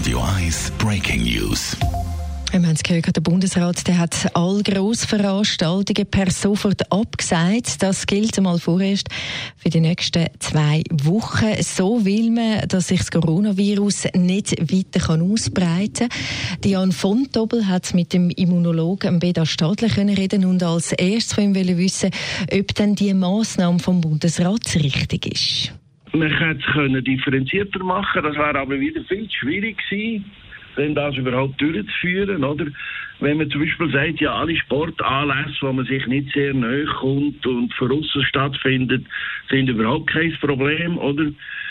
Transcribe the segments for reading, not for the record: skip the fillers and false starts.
Radio 1 Breaking News. Wir haben es gehört, der Bundesrat der hat alle Grossveranstaltungen per sofort abgesagt. Das gilt einmal vorerst für die nächsten 2 Wochen. So will man, dass sich das Coronavirus nicht weiter ausbreiten kann. Diane von Tobel hat mit dem Immunologen Beda Stadler reden und als erstes von ihm wissen, ob denn die Massnahme vom Bundesrat richtig ist. Man hätte es differenzierter machen können, das wäre aber wieder viel zu schwierig gewesen, denn das überhaupt durchzuführen, oder? Wenn man zum Beispiel sagt, ja, alle Sportanlässe, wo man sich nicht sehr nahe kommt und von aussen stattfindet, sind überhaupt kein Problem, oder?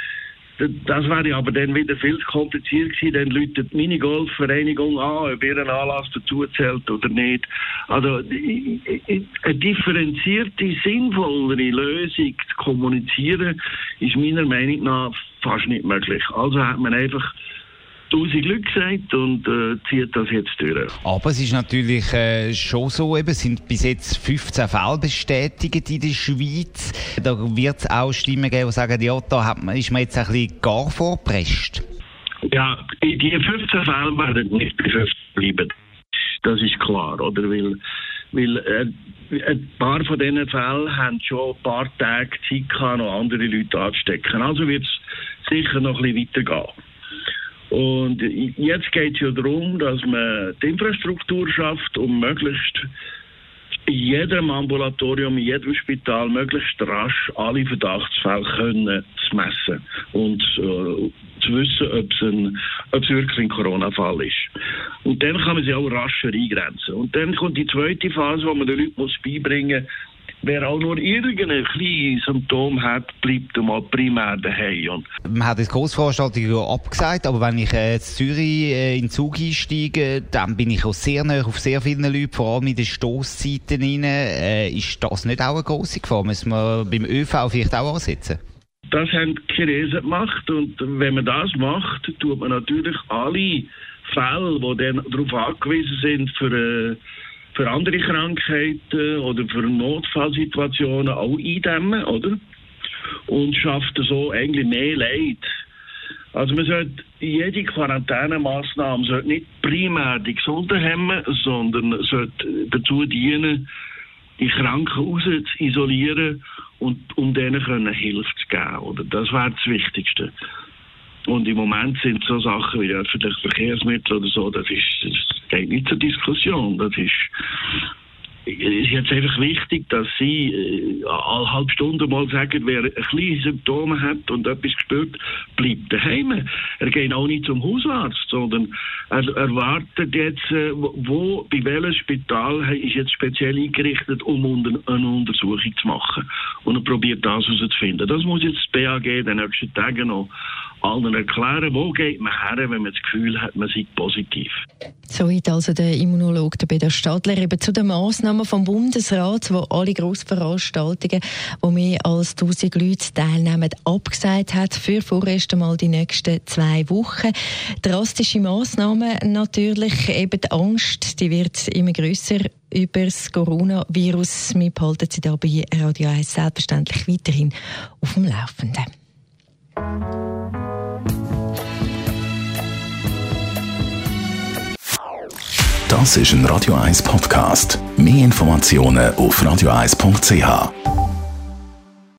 Das wäre aber dann wieder viel zu kompliziert gewesen, dann läutet die Minigolfvereinigung an, ob ihr einen Anlass dazu zählt oder nicht. Also, eine differenzierte, sinnvollere Lösung zu kommunizieren, ist meiner Meinung nach fast nicht möglich. Also hat man einfach 1000 Glück gesagt und zieht das jetzt durch. Aber es ist natürlich schon so, es sind bis jetzt 15 Fälle bestätigt in der Schweiz. Da wird es auch Stimmen geben, die sagen, ja, ist man jetzt ein bisschen gar vorgepresst. Ja, die 15 Fälle werden nicht bei 15 bleiben. Das ist klar, oder? Weil ein paar von diesen Fällen haben schon ein paar Tage Zeit gehabt, noch andere Leute anzustecken. Also wird es sicher noch ein bisschen weitergehen. Und jetzt geht es ja darum, dass man die Infrastruktur schafft, um möglichst in jedem Ambulatorium, in jedem Spital möglichst rasch alle Verdachtsfälle zu messen und zu wissen, ob es wirklich ein Corona-Fall ist. Und dann kann man sie auch rascher eingrenzen. Und dann kommt die zweite Phase, wo man den Leuten beibringen muss, wer auch nur irgendein kleines Symptom hat, bleibt einmal primär daheim. Man hat das Grossveranstaltung abgesagt, aber wenn ich in Zürich in den Zug einsteige, dann bin ich auch sehr nahe auf sehr vielen Leuten, vor allem in den Stosszeiten rein. Ist das nicht auch eine grosse Gefahr? Müssen wir beim ÖV vielleicht auch ansetzen? Das haben die Chinesen gemacht und wenn man das macht, tut man natürlich alle Fälle, die dann darauf angewiesen sind, für andere Krankheiten oder für Notfallsituationen auch eindämmen, oder? Und schafft so eigentlich mehr Leid. Also man sollte jede Quarantänemaßnahme sollte nicht primär die Gesunden hemmen, sondern sollte dazu dienen, die Kranken raus zu isolieren und um denen Hilfe zu geben, oder? Das wäre das Wichtigste. Und im Moment sind so Sachen wie öffentliche Verkehrsmittel oder so, das steht nicht zur Diskussion. Es ist jetzt einfach wichtig, dass Sie alle halbe Stunde mal sagen, wer ein kleines Symptome hat und etwas spürt, bleibt daheim. Er geht auch nicht zum Hausarzt, sondern er wartet jetzt, bei welchem Spital ist jetzt speziell eingerichtet, um eine Untersuchung zu machen. Und er probiert das herauszufinden. Das muss jetzt das BAG in den nächsten Tagen noch allen erklären, wo geht man her, wenn man das Gefühl hat, man sei positiv. Soweit also der Immunologe Beda Stadler eben zu den Massnahmen vom Bundesrat, wo alle Grossveranstaltungen, wo mehr als 1000 Leute teilnehmen, abgesagt hat für vorerst einmal die nächsten 2 Wochen. Drastische Massnahmen natürlich, eben die Angst, die wird immer grösser über das Coronavirus. Wir behalten Sie da bei Radio 1 selbstverständlich weiterhin auf dem Laufenden. Das ist ein Radio 1 Podcast. Mehr Informationen auf radio1.ch.